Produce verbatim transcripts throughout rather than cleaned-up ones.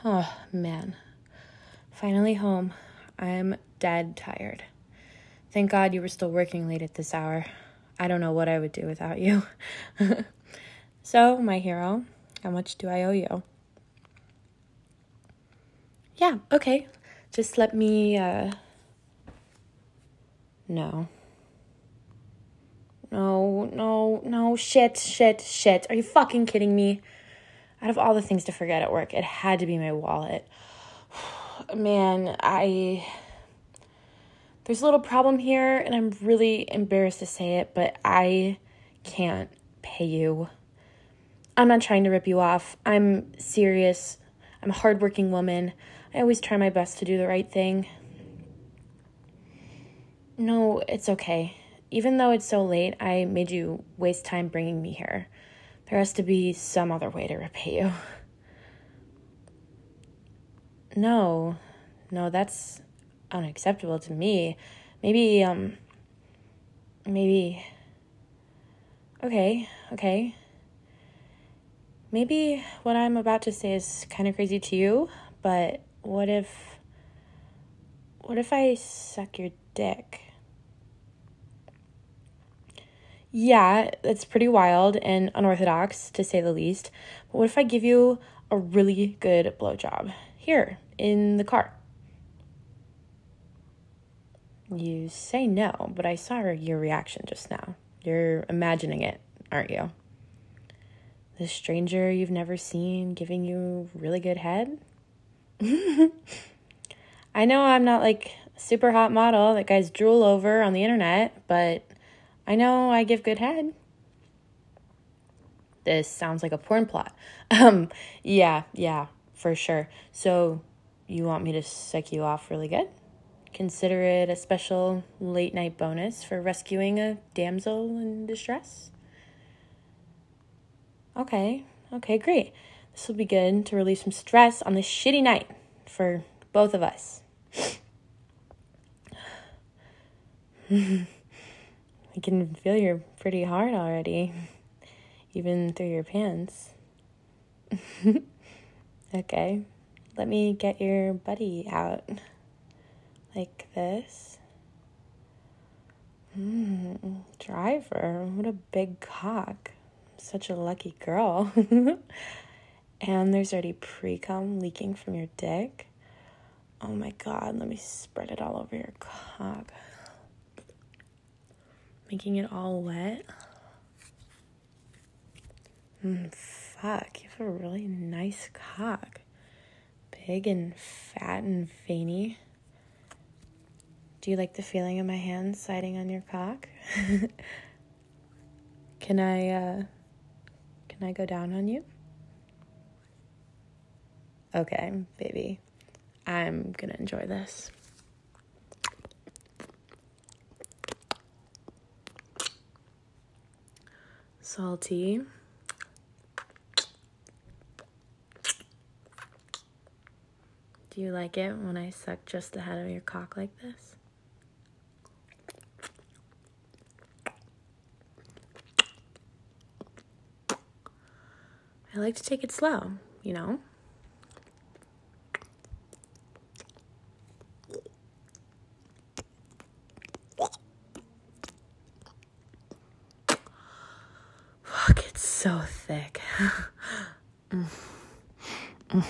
Oh, man. Finally home. I'm dead tired. Thank God you were still working late at this hour. I don't know what I would do without you. So, my hero, how much do I owe you? Yeah, okay. Just let me, uh... No. No, no, no, shit, shit, shit. Are you fucking kidding me? Out of all the things to forget at work, it had to be my wallet. Man, I... There's a little problem here, and I'm really embarrassed to say it, but I can't pay you. I'm not trying to rip you off. I'm serious. I'm a hardworking woman. I always try my best to do the right thing. No, it's okay. Even though it's so late, I made you waste time bringing me here. There has to be some other way to repay you. No, no, that's unacceptable to me. Maybe, um, maybe, okay, okay. Maybe what I'm about to say is kind of crazy to you, but what if, what if I suck your dick? Yeah, that's pretty wild and unorthodox, to say the least. But what if I give you a really good blowjob? Here, in the car. You say no, but I saw your reaction just now. You're imagining it, aren't you? This stranger you've never seen giving you really good head? I know I'm not like a super hot model that guys drool over on the internet, but I know I give good head. This sounds like a porn plot. Um, yeah, yeah, for sure. So you want me to suck you off really good? Consider it a special late night bonus for rescuing a damsel in distress? Okay, okay, great. This will be good to relieve some stress on this shitty night for both of us. I can feel you're pretty hard already, even through your pants. Okay, let me get your buddy out. Like this. Mm, driver, what a big cock. Such a lucky girl. And there's already pre-cum leaking from your dick. Oh my God, let me spread it all over your cock. Making it all wet. Mm, fuck, you have a really nice cock. Big and fat and veiny. Do you like the feeling of my hands sliding on your cock? Can I, uh, can I go down on you? Okay, baby. I'm gonna enjoy this. Salty. Do you like it when I suck just the head of your cock like this? I like to take it slow, you know? Fuck, it's so thick. mm. Mm.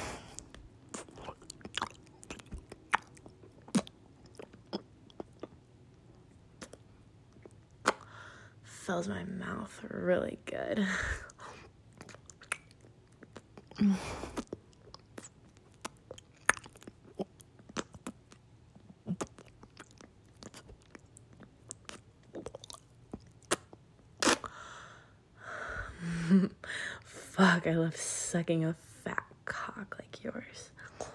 Fills my mouth really good. mm. Fuck, I love sucking a fat cock like yours.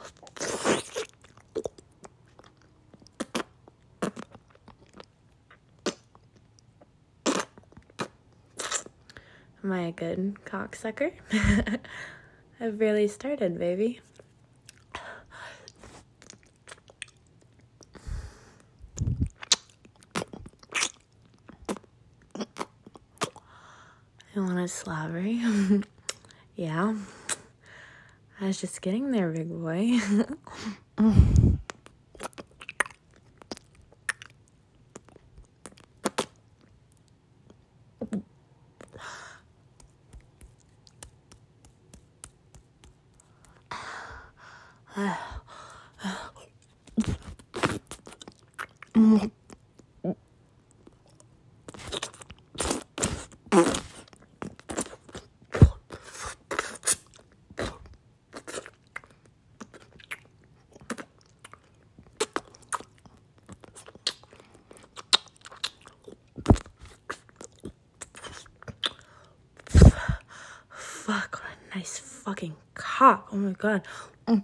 Am I a good cocksucker? I've barely started, baby. You want a slobbery? Yeah. I was just getting there, big boy. Fuck, what a nice fucking cock. Oh my god. Mm.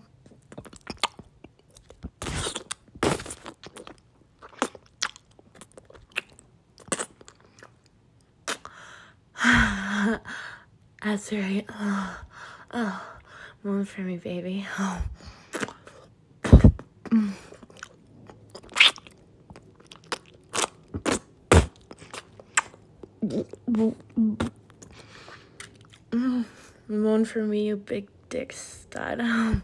That's right. Oh, oh, one for me, baby. Oh. Mm. Mm. One for me, you big dick stud.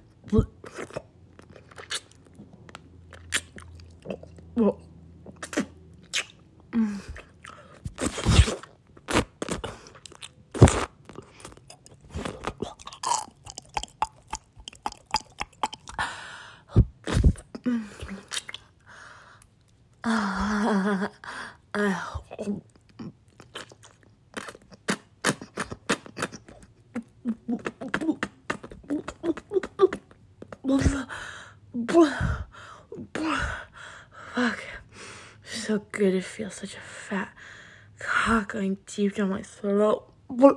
Fuck. So good to feel such a fat cock going deep down my throat.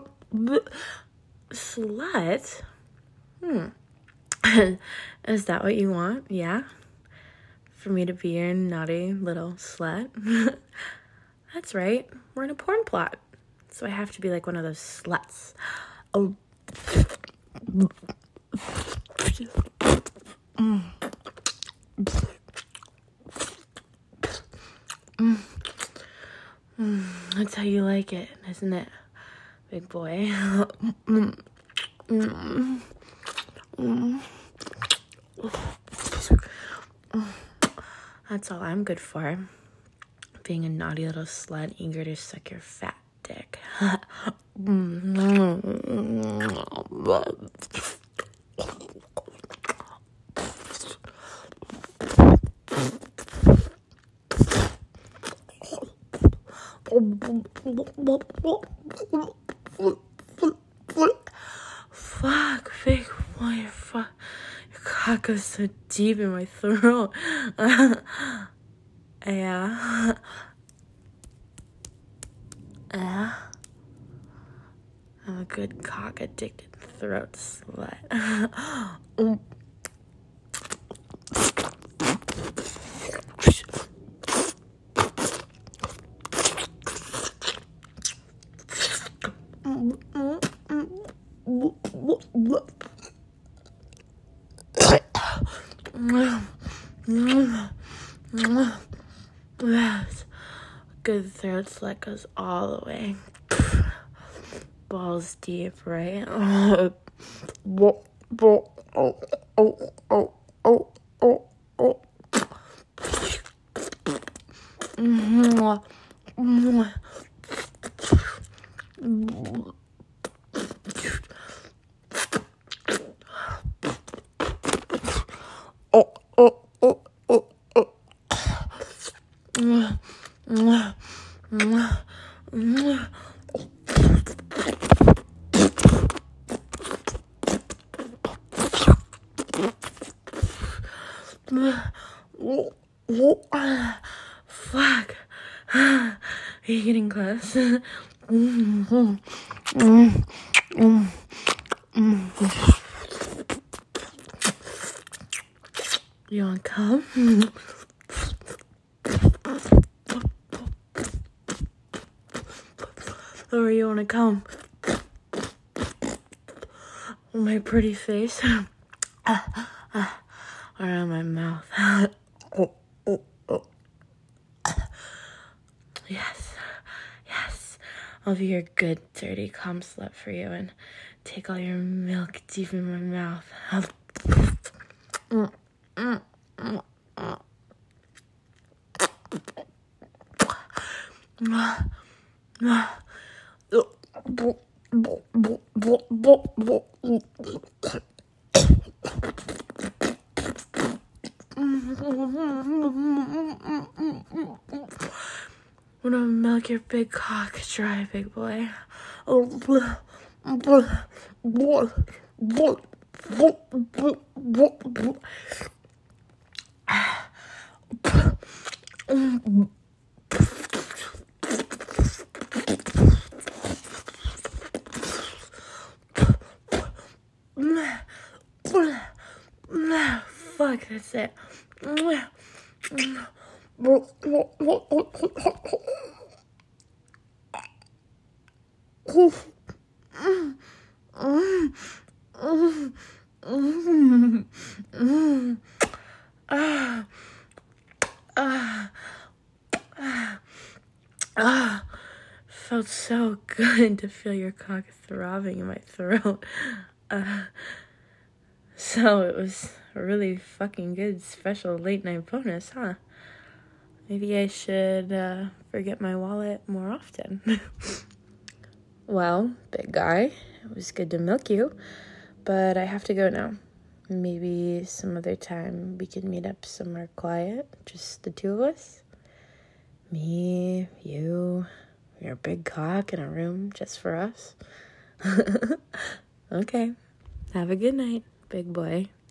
Slut? Hmm. Is that what you want? Yeah? For me to be your naughty little slut? That's right. We're in a porn plot. So I have to be like one of those sluts. Oh. Mm. Mm. Mm. That's how you like it, isn't it, big boy? Mm. Mm. Mm. That's all I'm good for. Being a naughty little slut, eager to suck your fat dick. Fuck, big boy, fuck. Your cock goes so deep in my throat. Yeah. Yeah. I'm a good cock addicted throat slut. Mm. Good throat slut goes all the way. Balls deep, right? Oh, oh, oh, oh, oh, oh, oh, oh. Mm-hmm. Mm-hmm. Oh, oh, oh, oh, oh. Mm, mm, mm, mm. Oh, oh, oh. Fuck. Are you getting close? Mm, mm, mm, mm, mm. You want to come? Or you want to come? My pretty face. Around my mouth. Oh, oh, oh. Yes. Yes. I'll be your good, dirty cum slut for you and take all your milk deep in my mouth. Mm, mm, mm, mm. I'm gonna milk your big cock dry, big boy. Fuck, that's it. Ah, ah, ah, ah. Felt so good to feel your cock throbbing in my throat. Uh, so it was a really fucking good special late night bonus, huh? Maybe I should uh, forget my wallet more often. Well, big guy, it was good to milk you, but I have to go now. Maybe some other time we could meet up somewhere quiet, just the two of us. Me, you, your big cock in a room just for us. Okay, have a good night, big boy.